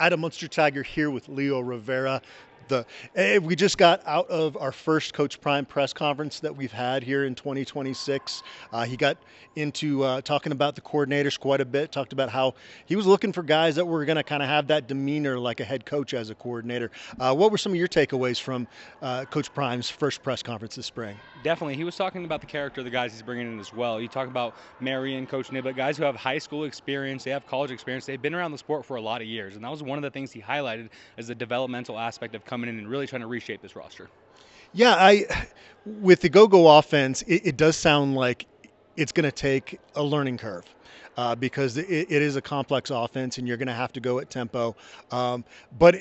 Adam Munster Tiger here with Leo Rivera. We just got out of our first Coach Prime press conference that we've had here in 2026. He got into talking about the coordinators quite a bit, talked about how he was looking for guys that were going to kind of have that demeanor like a head coach as a coordinator. What were some of your takeaways from Coach Prime's first press conference this spring? Definitely. He was talking about the character of the guys he's bringing in as well. You talk about Marion, Coach Niblett, guys who have high school experience, they have college experience, they've been around the sport for a lot of years. And that was one of the things he highlighted as the developmental aspect of coming in and really trying to reshape this roster. Yeah, with the go-go offense, it does sound like it's going to take a learning curve. Because it is a complex offense and you're going to have to go at tempo. But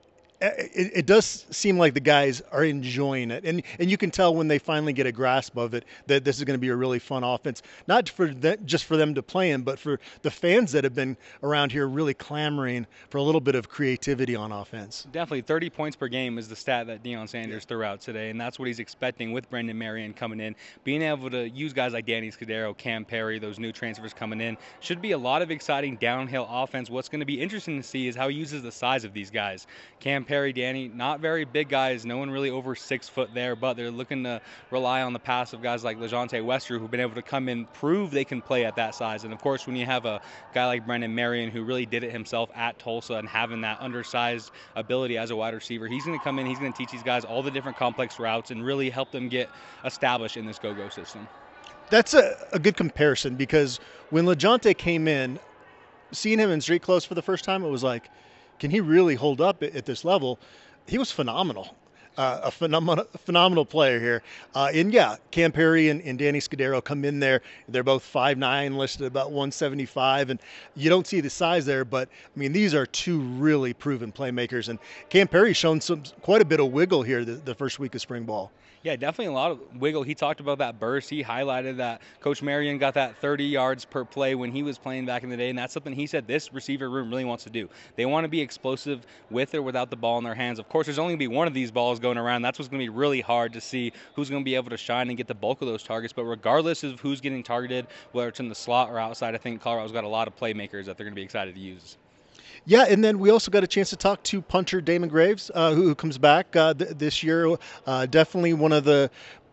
it does seem like the guys are enjoying it, and you can tell when they finally get a grasp of it that this is going to be a really fun offense, not for just for them to play in, but for the fans that have been around here really clamoring for a little bit of creativity on offense. Definitely 30 points per game is the stat that Deion Sanders threw out today, and that's what he's expecting with Brendan Marion coming in. Being able to use guys like Danny Scudero, Cam Perry, those new transfers coming in, should be a lot of exciting downhill offense. What's going to be interesting to see is how he uses the size of these guys. Cam Perry, Danny, not very big guys, no one really over 6 foot there, but they're looking to rely on the pass of guys like LeJontay Wester, who've been able to come in, prove they can play at that size. And of course, when you have a guy like Brendan Marion who really did it himself at Tulsa and having that undersized ability as a wide receiver, he's going to come in, he's going to teach these guys all the different complex routes and really help them get established in this go-go system. That's a good comparison because when LeJontay came in, seeing him in street clothes for the first time, it was like, can he really hold up at this level? He was phenomenal. A phenomenal player here. And yeah, Cam Perry and Danny Scudero come in there. They're both 5'9", listed at about 175, and you don't see the size there, but I mean, these are two really proven playmakers. And Cam Perry's shown quite a bit of wiggle here the first week of spring ball. Yeah, definitely a lot of wiggle. He talked about that burst. He highlighted that Coach Marion got that 30 yards per play when he was playing back in the day, and that's something he said this receiver room really wants to do. They want to be explosive with or without the ball in their hands. Of course, there's only going to be one of these balls going around. That's what's going to be really hard to see who's going to be able to shine and get the bulk of those targets. But regardless of who's getting targeted, whether it's in the slot or outside, I think Colorado's got a lot of playmakers that they're going to be excited to use. Yeah, and then we also got a chance to talk to punter Damon Graves, who comes back this year. Definitely one of the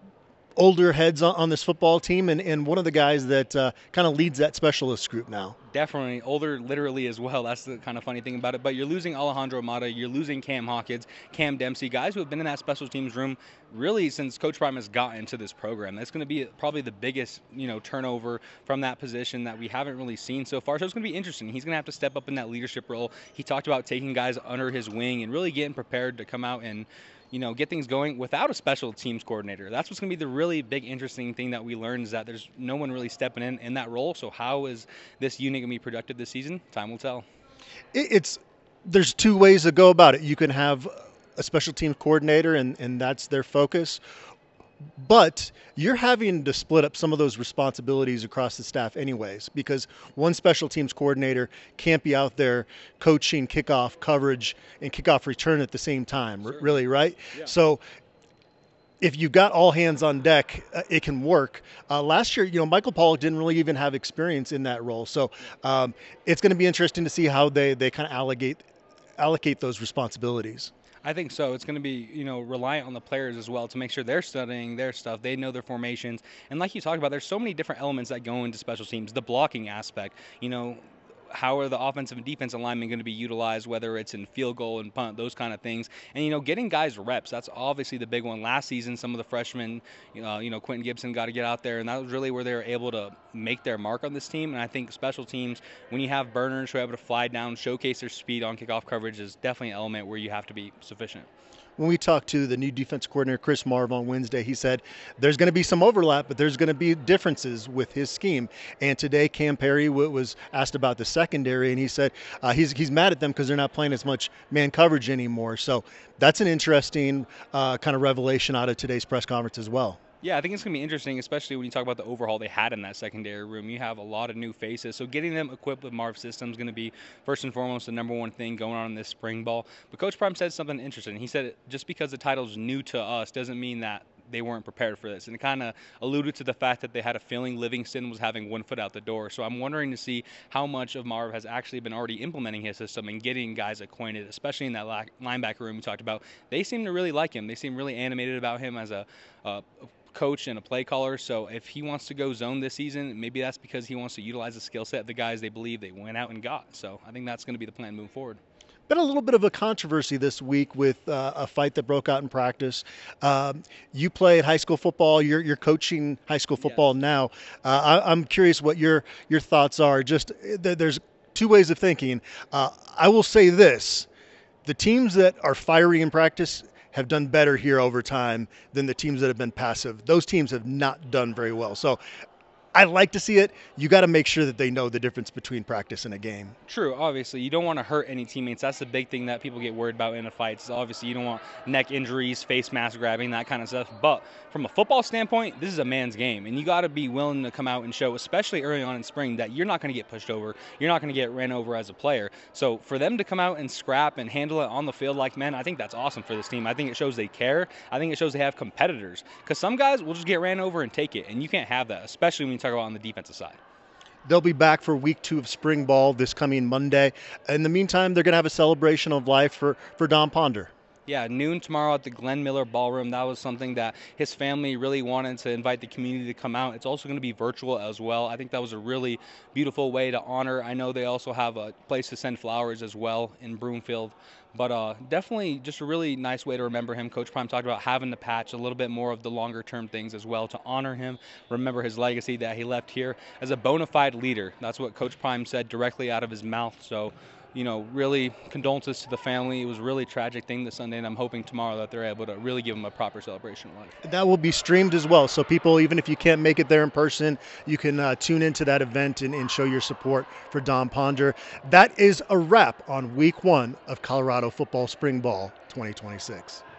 older heads on this football team and one of the guys that kind of leads that specialist group now. Definitely older literally as well. That's the kind of funny thing about it. But you're losing Alejandro Mata, you're losing Cam Hawkins, Cam Dempsey, guys who have been in that special teams room really since Coach Prime has gotten into this program. That's going to be probably the biggest, turnover from that position that we haven't really seen so far. So it's going to be interesting. He's going to have to step up in that leadership role. He talked about taking guys under his wing and really getting prepared to come out and get things going without a special teams coordinator. That's what's going to be the really big, interesting thing that we learned is that there's no one really stepping in that role. So how is this unit going to be productive this season? Time will tell. There's two ways to go about it. You can have a special teams coordinator and that's their focus. But you're having to split up some of those responsibilities across the staff anyways, because one special teams coordinator can't be out there coaching kickoff coverage and kickoff return at the same time, really, right? Yeah. So if you've got all hands on deck, it can work. Last year, Michael Pollock didn't really even have experience in that role. So it's going to be interesting to see how they kind of allocate those responsibilities. I think so. It's going to be, reliant on the players as well to make sure they're studying their stuff. They know their formations. And like you talked about, there's so many different elements that go into special teams. The blocking aspect, how are the offensive and defensive linemen going to be utilized, whether it's in field goal and punt, those kind of things. And, getting guys reps, that's obviously the big one. Last season, some of the freshmen, Quentin Gibson got to get out there, and that was really where they were able to make their mark on this team. And I think special teams, when you have burners who are able to fly down, showcase their speed on kickoff coverage is definitely an element where you have to be sufficient. When we talked to the new defense coordinator, Chris Marv, on Wednesday, he said there's going to be some overlap, but there's going to be differences with his scheme. And today, Cam Perry was asked about the secondary, and he said he's mad at them because they're not playing as much man coverage anymore. So that's an interesting kind of revelation out of today's press conference as well. Yeah, I think it's going to be interesting, especially when you talk about the overhaul they had in that secondary room. You have a lot of new faces, so getting them equipped with Marv systems is going to be, first and foremost, the number one thing going on in this spring ball. But Coach Prime said something interesting. He said just because the title's new to us doesn't mean that they weren't prepared for this. And it kind of alluded to the fact that they had a feeling Livingston was having one foot out the door. So I'm wondering to see how much of Marv has actually been already implementing his system and getting guys acquainted, especially in that linebacker room we talked about. They seem to really like him. They seem really animated about him as a coach and a play caller. So if he wants to go zone this season, maybe that's because he wants to utilize the skill set of the guys they believe they went out and got. So I think that's going to be the plan moving forward. Been a little bit of a controversy this week with a fight that broke out in practice. You played high school football. You're coaching high school football now. I'm curious what your thoughts are. Just there's two ways of thinking. I will say this: the teams that are fiery in practice have done better here over time than the teams that have been passive. Those teams have not done very well. So I like to see it. You got to make sure that they know the difference between practice and a game. True, obviously. You don't want to hurt any teammates. That's the big thing that people get worried about in a fight. Is obviously you don't want neck injuries, face mask grabbing, that kind of stuff. But from a football standpoint, this is a man's game. And you got to be willing to come out and show, especially early on in spring, that you're not going to get pushed over. You're not going to get ran over as a player. So for them to come out and scrap and handle it on the field like men, I think that's awesome for this team. I think it shows they care. I think it shows they have competitors. Because some guys will just get ran over and take it. And you can't have that, especially when you talk about on the defensive side. They'll be back for week 2 of spring ball this coming Monday. In the meantime, they're going to have a celebration of life for Don Ponder. Yeah, noon tomorrow at the Glenn Miller Ballroom. That was something that his family really wanted to invite the community to come out. It's also going to be virtual as well. I think that was a really beautiful way to honor. I know they also have a place to send flowers as well in Broomfield. But definitely just a really nice way to remember him. Coach Prime talked about having the patch, a little bit more of the longer-term things as well to honor him, remember his legacy that he left here as a bona fide leader. That's what Coach Prime said directly out of his mouth. So, you know, really condolences to the family. It was a really tragic thing this Sunday, and I'm hoping tomorrow that they're able to really give him a proper celebration of life. That will be streamed as well. So people, even if you can't make it there in person, you can tune into that event and show your support for Don Ponder. That is a wrap on week 1 of Colorado Football Spring Ball 2026.